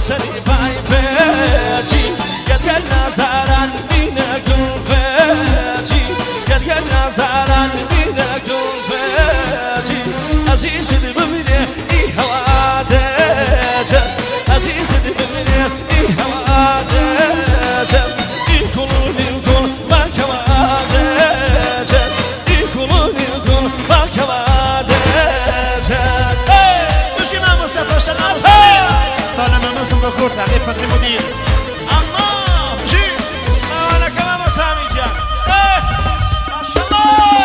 وسري باي بيتي قلقلنا زاران بينك وفاتي قلقلنا زاران بينك وفاتي عزيز بمني هوادجز عزيز بمني هوادجز يكونوني يكون ما كوادجز يكونوني يكون ما كوادجز وشي ما مصطفى شغال استنى ما مصطفى بكور تعقيب فتري مدير الله جي انا كمان مسامي جان ما شاء الله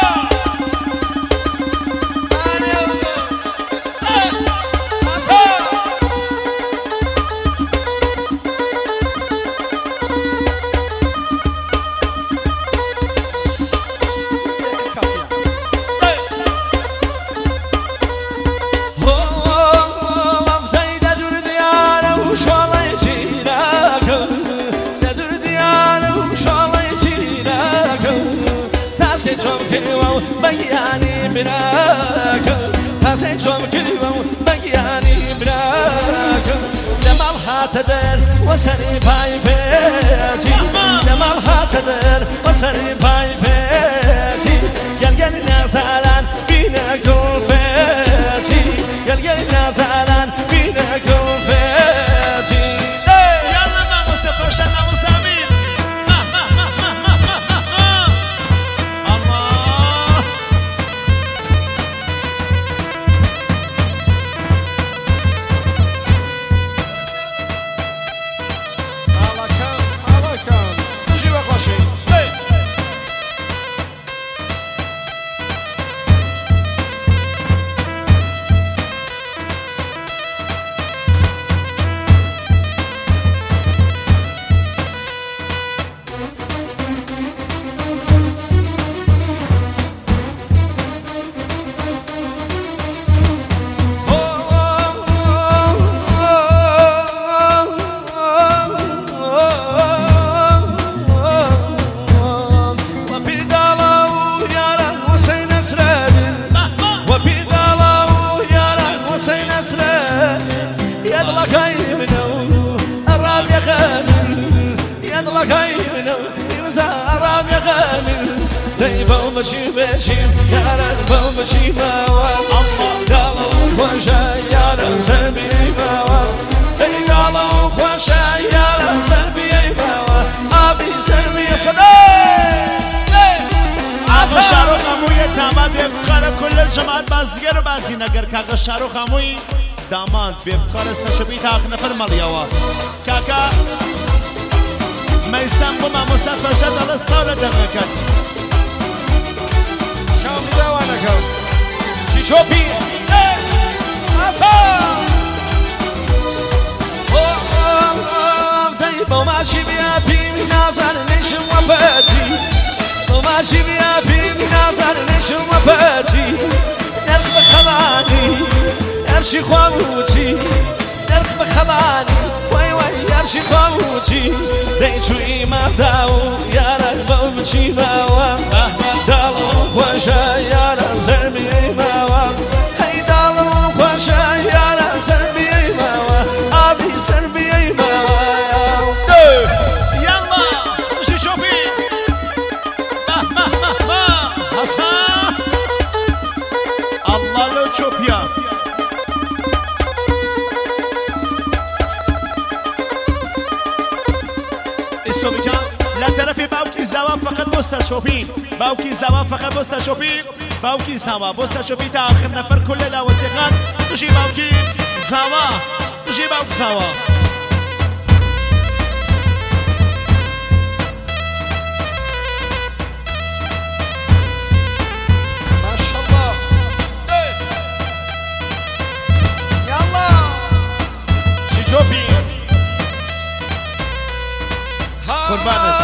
بياني براك تاسي جوم كلمة بياني براك لمالها تدر وسري باي بيتي لمالها تدر وسري باي بيتي قلقلنا زعلان بينك وفاتي قلقلنا زعلان بينك وفاتي يلا ما مصطفى شغال مسامير بمشي بشي يا رب بمشي موال قالوا خوشا يا رب سلبي موال قالوا خوشا يا رب سلبي موال أبي سلبي صدق آقا شاروخ اموی داماد بیفتخار کل جماعت بازگر بازی نگر کاکا شاروخ اموی داماد بیفتخار سشبی تا آخ نفر ملیوا کاکا میسم بما مسافر شد الاسطاولة درنکت شاومی دوانکو چی چوپی آسا ماشي بيا بيني نازل نشم وفاتي ماشي بيا بيني نازل نشم وفاتي نرخ خلاني يرشي خواموتي نرخ بخلاني وي وي يرشي خواموتي ديشو إيما داو يا رغبة وبشي ماوا دالو خوشا يا رغزربي ماوا هاي دالو خوشا يا رغزربي ماوا آبي سربي ماوا الله لو تشوفيا السوبيكا لا ترفي باوكي زوا فقط مستشوفين باوكي زوا فقط مستشوفين باوكي زوا مستشوفين تا آخر نفر كل دعوتيقات نجي باوكي زوا نجي باوكي زوا قربانك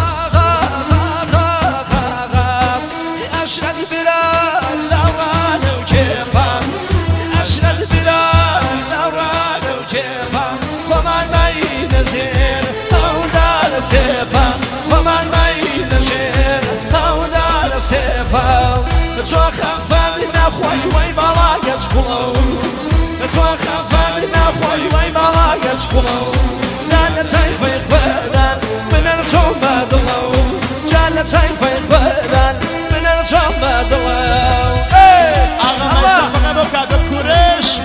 أشرد بلال لوران وكيفان أشرد بلال لوران وكيفان خمان ما ينزل أو دار سيفان خمان ما ينزل أو دار سيفان تو خفان نخوي وي بلاقت كلو تو خفان نخوي وي بلاقت عشقنا جالتي في بدن من الجوم بدلو جالتي في بدن من الجوم بدلو آقا ميسا فقط بو کاکا کورش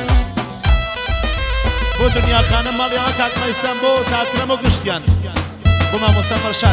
بو دنیا خانم مالی آقا کاکا میسا بو ساعترم و گشتیان بو ما مصفر شد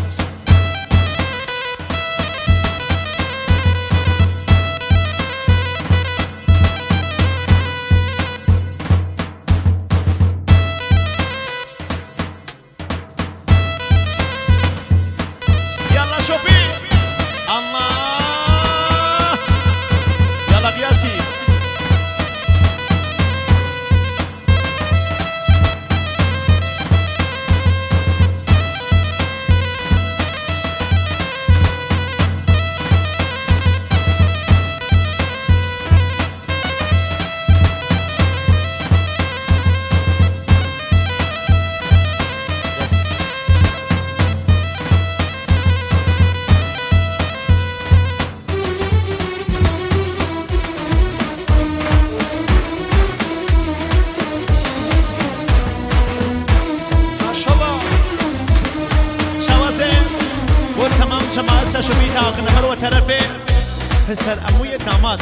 جماعة شبيتها وكنا مروة ترفي هسر أموية داماد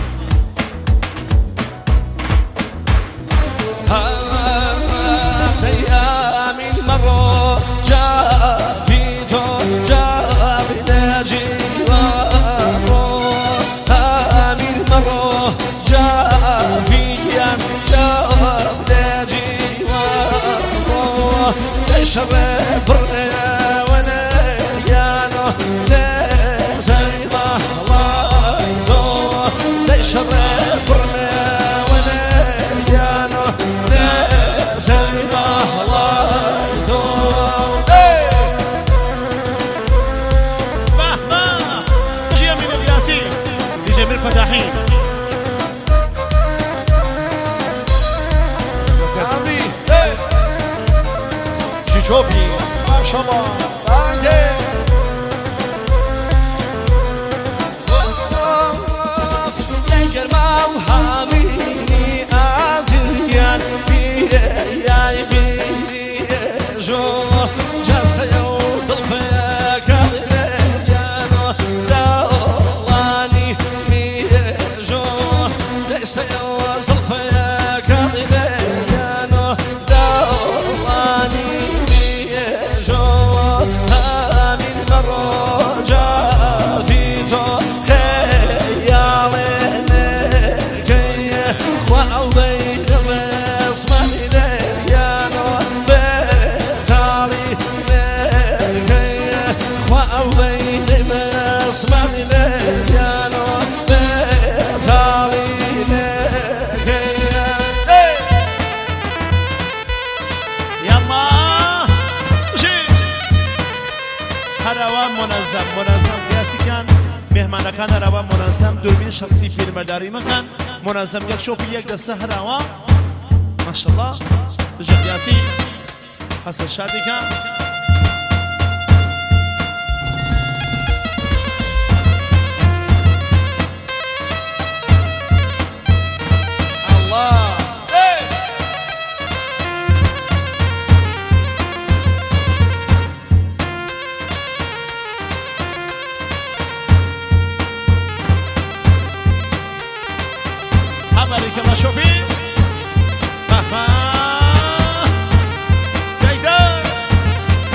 أيام مرة جاء في دون جاء بناجي أيام مرة جاء في يان جاء بناجي شرف فتاحين شيشوبي ما شاء الله لنجر ما وهاميني أزيان يا يبيني جو جاسي وزلفك يا دولاني ميجو ليس يوصل فيك غبيانو دولاني ميجو من مروجا فيتو خيالي كي وعوبين باسمه ليانو بتالي كي وعوبين باسمه ليانو بتالي يلا هروان منظم قیاسی کن مهمان کن هروان منظم دوربین شخصی فیلم برداری مکن منظم یک شوپی یک دسته هروان ماشاءالله بجا قیاسی حسن شادی کن بارك الله شوفي مهما جيدا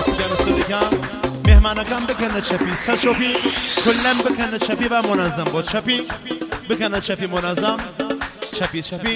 دەستگان سودەکان مهمانەکان بکەنە چەپی سەر چۆپی کلەم بکەنە چەپی و منەزەم بۆ چەپی بکەنە چەپی منەزەم چەپی چەپی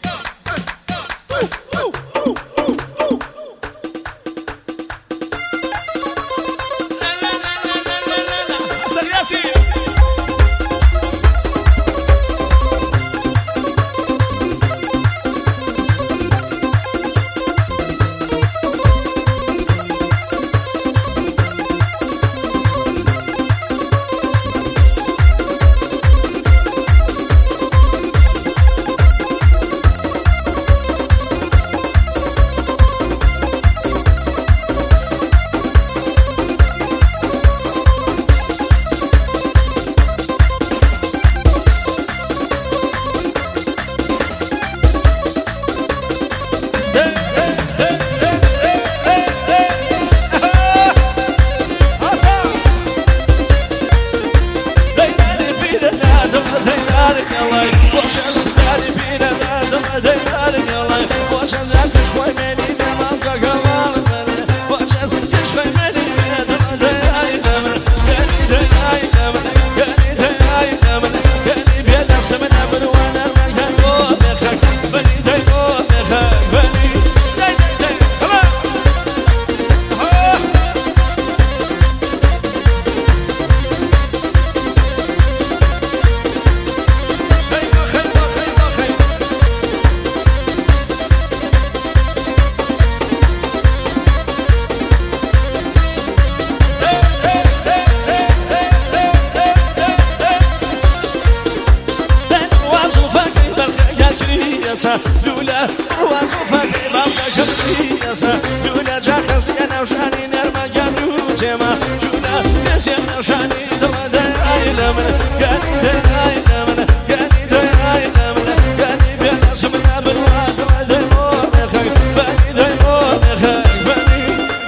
لولا وصفك بابك كبريسا لولا جاخس انا وشاني نرمى قالوا جما جولا نسينا وشاني دردا ايلمن قالي ايلمن قالي ايلمن قالي بلا سمنا بالواد ودمو بخير بني دمو بخير بني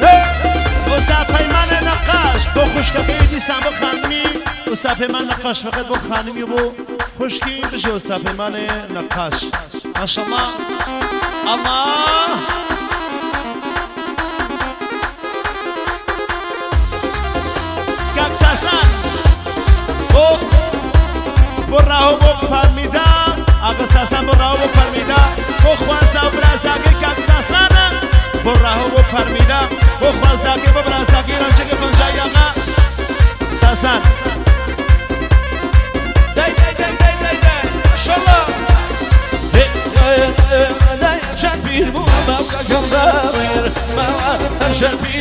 وسا پیمان نقاش بو خوشکه دیسان بو خانمی وسا پیمان نقاش فقط بو خانمی بو خوشکی بجو وسا پیمان نقاش ما شاء الله الله كاك ساسان براهو بو فرميدا اگه ساسان براهو بو فرميدا بو خوانسا و برازاگه كاك ساسان براهو بو فرميدا بو خوانساگه بو برازاگه رنجه که بنجای آقا ساسان داي داي داي داي داي داي ما شاء الله شبیر بو بابك كم زاوير ما شبیر